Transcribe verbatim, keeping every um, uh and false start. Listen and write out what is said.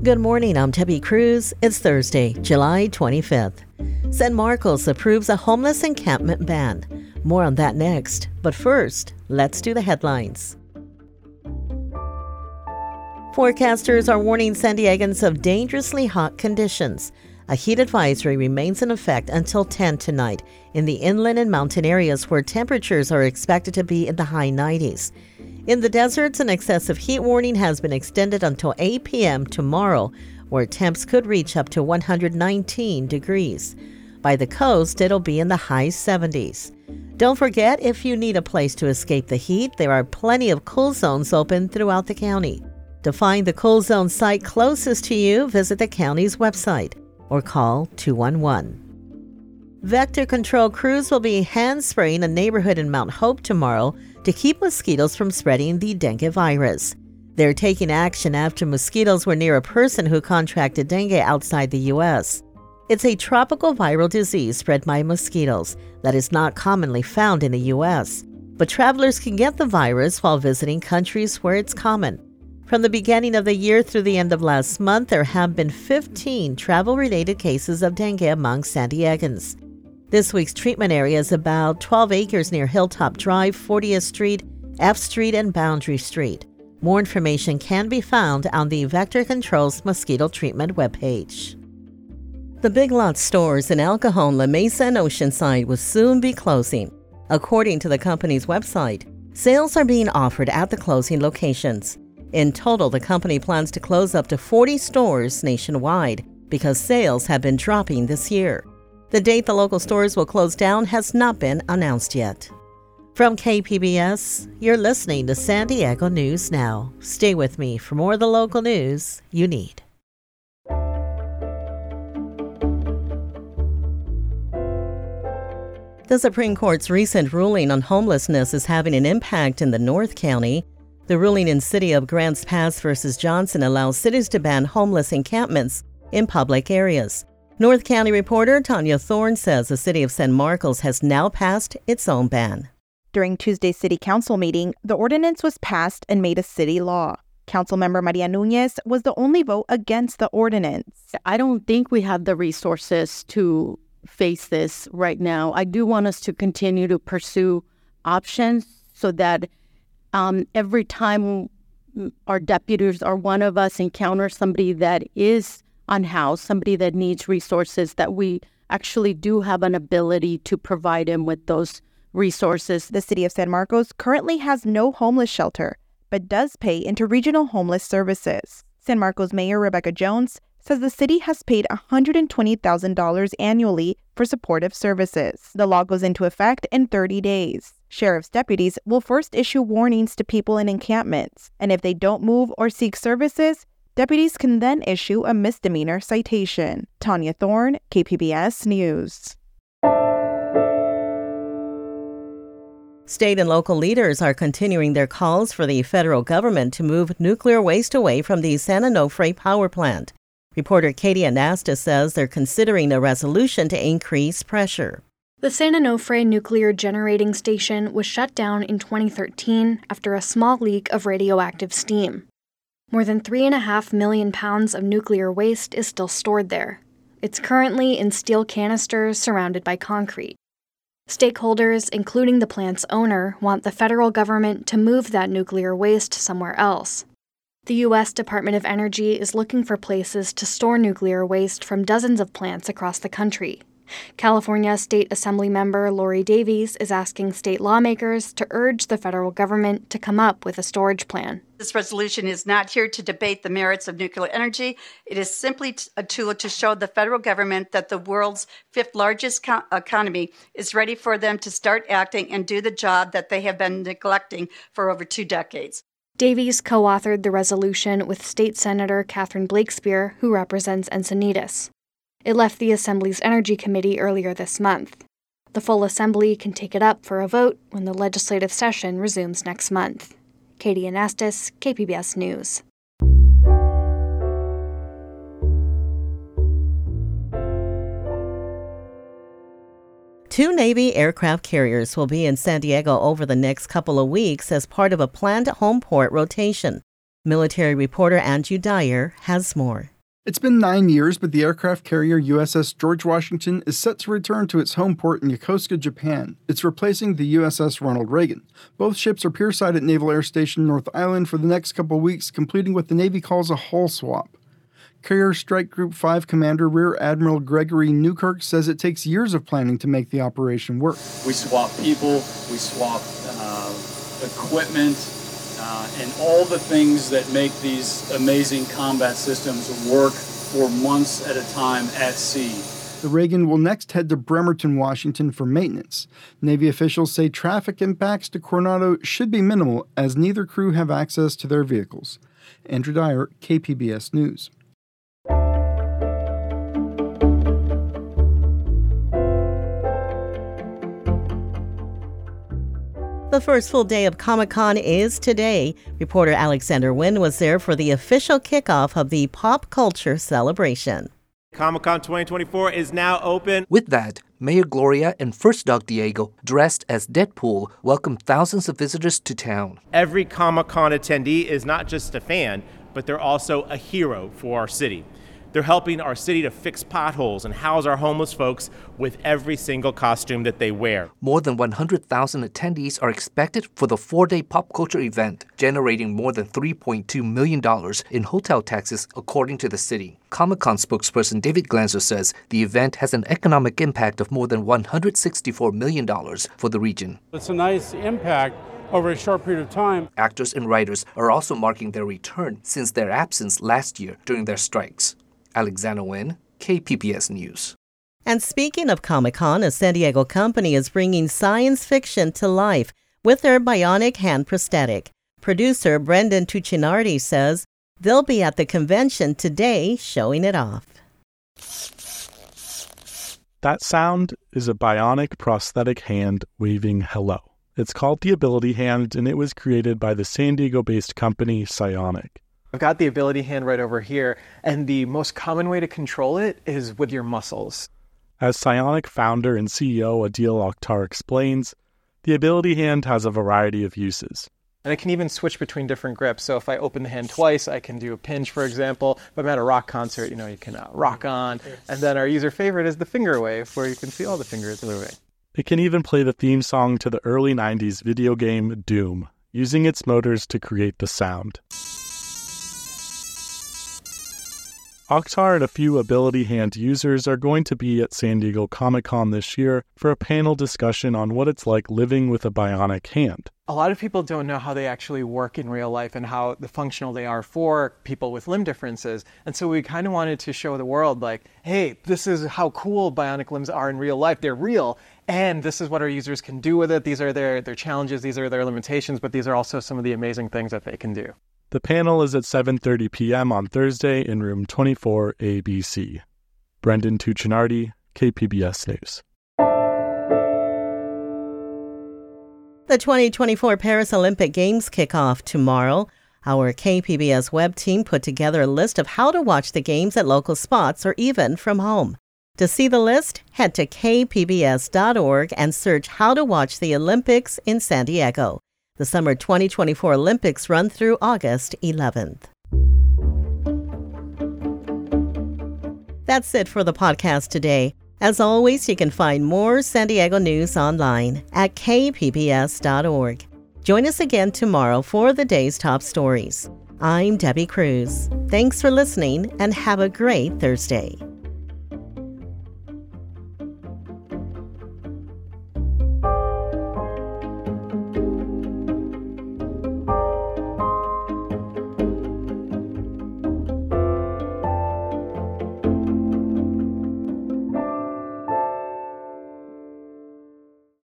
Good morning, I'm Debbie Cruz. It's Thursday, July twenty-fifth. San Marcos approves a homeless encampment ban. More on that next. But first, let's do the headlines. Forecasters are warning San Diegans of dangerously hot conditions. A heat advisory remains in effect until ten tonight in the inland and mountain areas where temperatures are expected to be in the high nineties. In the deserts, an excessive heat warning has been extended until eight p.m. tomorrow, where temps could reach up to one hundred nineteen degrees. By the coast, it'll be in the high seventies. Don't forget, if you need a place to escape the heat, there are plenty of cool zones open throughout the county. To find the cool zone site closest to you, visit the county's website or call two one one. Vector control crews will be hand spraying a neighborhood in Mount Hope tomorrow to keep mosquitoes from spreading the dengue virus. They're taking action after mosquitoes were near a person who contracted dengue outside the U S. It's a tropical viral disease spread by mosquitoes that is not commonly found in the U S, but travelers can get the virus while visiting countries where it's common. From the beginning of the year through the end of last month, there have been fifteen travel-related cases of dengue among San Diegans. This week's treatment area is about twelve acres near Hilltop Drive, fortieth Street, F Street, and Boundary Street. More information can be found on the Vector Control's mosquito treatment webpage. The Big Lots stores in El Cajon, La Mesa, and Oceanside will soon be closing. According to the company's website, sales are being offered at the closing locations. In total, the company plans to close up to forty stores nationwide because sales have been dropping this year. The date the local stores will close down has not been announced yet. From K P B S, you're listening to San Diego News Now. Stay with me for more of the local news you need. The Supreme Court's recent ruling on homelessness is having an impact in the North County. The ruling in City of Grants Pass versus Johnson allows cities to ban homeless encampments in public areas. North County reporter Tanya Thorne says the city of San Marcos has now passed its own ban. During Tuesday's city council meeting, the ordinance was passed and made a city law. Councilmember Maria Nunez was the only vote against the ordinance. I don't think we have the resources to face this right now. I do want us to continue to pursue options so that um, every time our deputies or one of us encounter somebody that is unhoused, somebody that needs resources, that we actually do have an ability to provide them with those resources. The city of San Marcos currently has no homeless shelter, but does pay into regional homeless services. San Marcos Mayor Rebecca Jones says the city has paid one hundred twenty thousand dollars annually for supportive services. The law goes into effect in thirty days. Sheriff's deputies will first issue warnings to people in encampments, and if they don't move or seek services, deputies can then issue a misdemeanor citation. Tanya Thorne, K P B S News. State and local leaders are continuing their calls for the federal government to move nuclear waste away from the San Onofre power plant. Reporter Katie Anastas says they're considering a resolution to increase pressure. The San Onofre nuclear generating station was shut down in twenty thirteen after a small leak of radioactive steam. More than three and a half million pounds of nuclear waste is still stored there. It's currently in steel canisters surrounded by concrete. Stakeholders, including the plant's owner, want the federal government to move that nuclear waste somewhere else. The U S Department of Energy is looking for places to store nuclear waste from dozens of plants across the country. California State Assembly member Lori Davies is asking state lawmakers to urge the federal government to come up with a storage plan. This resolution is not here to debate the merits of nuclear energy. It is simply a tool to show the federal government that the world's fifth largest co- economy is ready for them to start acting and do the job that they have been neglecting for over two decades. Davies co-authored the resolution with State Senator Catherine Blakespear, who represents Encinitas. It left the Assembly's Energy Committee earlier this month. The full Assembly can take it up for a vote when the legislative session resumes next month. Katie Anastas, K P B S News. Two Navy aircraft carriers will be in San Diego over the next couple of weeks as part of a planned home port rotation. Military reporter Andrew Dyer has more. It's been nine years, but the aircraft carrier U S S George Washington is set to return to its home port in Yokosuka, Japan. It's replacing the U S S Ronald Reagan. Both ships are pierside at Naval Air Station North Island for the next couple weeks, completing what the Navy calls a hull swap. Carrier Strike Group five Commander Rear Admiral Gregory Newkirk says it takes years of planning to make the operation work. We swap people, we swap uh, equipment, Uh, and all the things that make these amazing combat systems work for months at a time at sea. The Reagan will next head to Bremerton, Washington for maintenance. Navy officials say traffic impacts to Coronado should be minimal as neither crew have access to their vehicles. Andrew Dyer, K P B S News. The first full day of Comic-Con is today. Reporter Alexander Nguyen was there for the official kickoff of the pop culture celebration. Comic-Con twenty twenty-four is now open. With that, Mayor Gloria and First Doug Diego, dressed as Deadpool, welcomed thousands of visitors to town. Every Comic-Con attendee is not just a fan, but they're also a hero for our city. They're helping our city to fix potholes and house our homeless folks with every single costume that they wear. More than one hundred thousand attendees are expected for the four-day pop culture event, generating more than three point two million dollars in hotel taxes, according to the city. Comic-Con spokesperson David Glanzer says the event has an economic impact of more than one hundred sixty-four million dollars for the region. It's a nice impact over a short period of time. Actors and writers are also marking their return since their absence last year during their strikes. Alexander Nguyen, K P B S News. And speaking of Comic-Con, a San Diego company is bringing science fiction to life with their bionic hand prosthetic. Producer Brendan Tuccinardi says they'll be at the convention today showing it off. That sound is a bionic prosthetic hand waving hello. It's called the Ability Hand, and it was created by the San Diego-based company Psionic. I've got the Ability Hand right over here, and the most common way to control it is with your muscles. As Psionic founder and C E O Adil Akhtar explains, the Ability Hand has a variety of uses. And it can even switch between different grips. So if I open the hand twice, I can do a pinch, for example. If I'm at a rock concert, you know, you can uh, rock on. And then our user favorite is the finger wave, where you can see all the fingers moving. It can even play the theme song to the early nineties video game Doom, using its motors to create the sound. Akhtar and a few Ability Hand users are going to be at San Diego Comic-Con this year for a panel discussion on what it's like living with a bionic hand. A lot of people don't know how they actually work in real life and how the functional they are for people with limb differences. And so we kind of wanted to show the world, like, hey, this is how cool bionic limbs are in real life. They're real. And this is what our users can do with it. These are their, their challenges. These are their limitations. But these are also some of the amazing things that they can do. The panel is at seven thirty p.m. on Thursday in room twenty-four A B C. Brendan Tuccinardi, K P B S News. The twenty twenty-four Paris Olympic Games kick off tomorrow. Our K P B S web team put together a list of how to watch the games at local spots or even from home. To see the list, head to k p b s dot org and search How to Watch the Olympics in San Diego. The summer twenty twenty-four Olympics run through August eleventh. That's it for the podcast today. As always, you can find more San Diego news online at k p b s dot org. Join us again tomorrow for the day's top stories. I'm Debbie Cruz. Thanks for listening and have a great Thursday.